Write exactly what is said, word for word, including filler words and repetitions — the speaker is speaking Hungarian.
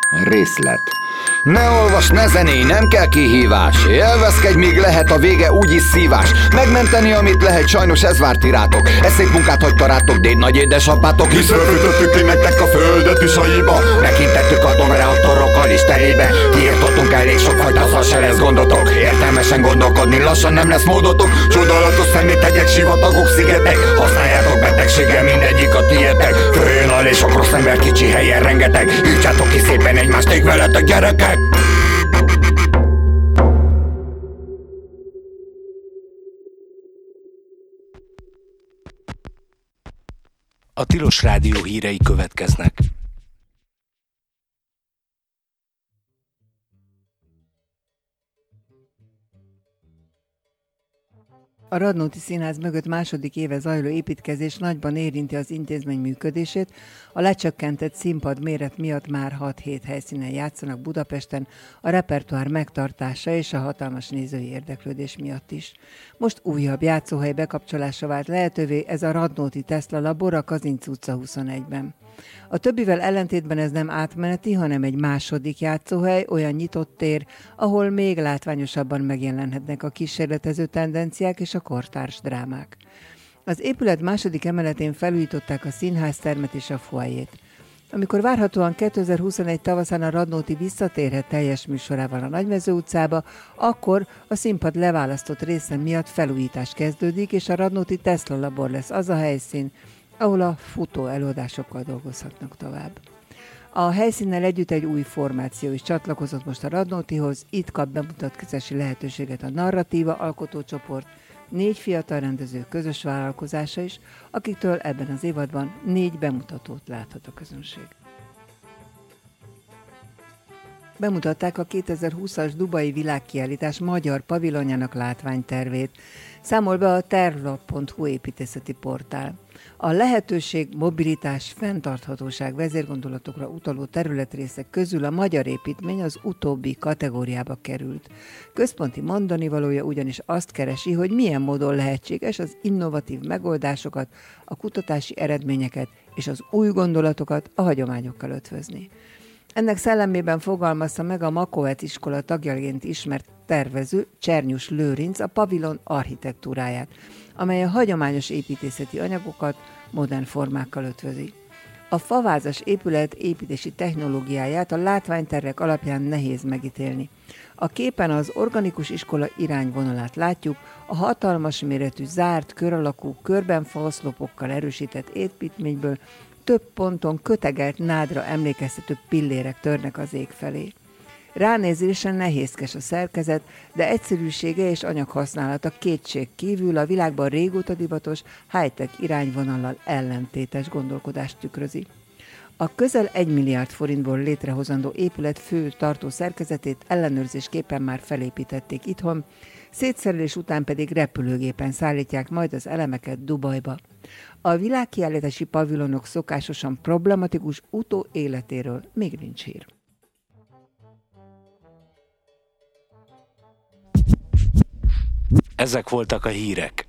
Részlet. Ne olvas, ne zenélj, nem kell kihívás. Élvezkedj, míg lehet, a vége úgyis szívás. Megmenteni, amit lehet, sajnos ez várt irátok. Eszék munkát hagyta rátok, déd nagy édesapátok. Hisz röfötöttük ki nektek a földet is aiba. Megintettük atomreaktorokkal is terébe. Kiirtottunk elég sokfajta szar, se lesz gondotok. Értelmesen gondolkodni, lassan nem lesz módotok. Csodálatos szeméthegyek, sivatagok, szigetek. Használjátok betegséggel, mindegyik a tiétek. Följön alé sok rossz ember, kicsi helyen rengeteg. Írtsátok ki szépen egymást, ég veletek, gyerekek! A Tilos Rádió hírei következnek. A Radnóti Színház mögött második éve zajló építkezés nagyban érinti az intézmény működését. A lecsökkentett színpad méret miatt már hat-hét helyszínen játszanak Budapesten, a repertoár megtartása és a hatalmas nézői érdeklődés miatt is. Most újabb játszóhely bekapcsolása vált lehetővé, ez a Radnóti Tesla Labor a Kazinc utca huszonegyben. A többivel ellentétben ez nem átmeneti, hanem egy második játszóhely, olyan nyitott tér, ahol még látványosabban megjelenhetnek a kísérletező tendenciák és a kortárs drámák. Az épület második emeletén felújították a színháztermet és a foajét. Amikor várhatóan kétezer-huszonegy tavaszán a Radnóti visszatérhet teljes műsorával a Nagymező utcába, akkor a színpad leválasztott része miatt felújítás kezdődik, és a Radnóti Tesla Labor lesz az a helyszín, ahol a futó előadásokkal dolgozhatnak tovább. A helyszínnel együtt egy új formáció is csatlakozott most a Radnótihoz, itt kap bemutatkozási lehetőséget a Narratíva alkotócsoport, négy fiatal rendező közös vállalkozása is, akiktől ebben az évadban négy bemutatót láthat a közönség. Bemutatták a kétezer-húszas Dubai világkiállítás magyar pavilonjának látványtervét. Számol be a tervlap pont hu építészeti portál. A lehetőség, mobilitás, fenntarthatóság vezérgondolatokra utaló területrészek közül a magyar építmény az utóbbi kategóriába került. Központi mondanivalója ugyanis azt keresi, hogy milyen módon lehetséges az innovatív megoldásokat, a kutatási eredményeket és az új gondolatokat a hagyományokkal ötvözni. Ennek szellemében fogalmazta meg a Makovet iskola tagjaként ismert tervező Csernyus Lőrinc a pavilon architektúráját, amely a hagyományos építészeti anyagokat modern formákkal ötvözi. A favázas épület építési technológiáját a látványtervek alapján nehéz megítélni. A képen az organikus iskola irányvonalát látjuk, a hatalmas méretű zárt, kör alakú, körben faoszlopokkal erősített építményből több ponton kötegelt nádra emlékeztető pillérek törnek az ég felé. Ránézésen nehézkes a szerkezet, de egyszerűsége és anyaghasználata kétség kívül a világban régóta divatos high-tech irányvonallal ellentétes gondolkodást tükrözi. A közel egy milliárd forintból létrehozandó épület fő tartó szerkezetét ellenőrzésképpen már felépítették itthon, szétszerelés után pedig repülőgépen szállítják majd az elemeket Dubajba. A világkiállítási pavilonok szokásosan problematikus utóéletéről még nincs hír. Ezek voltak a hírek.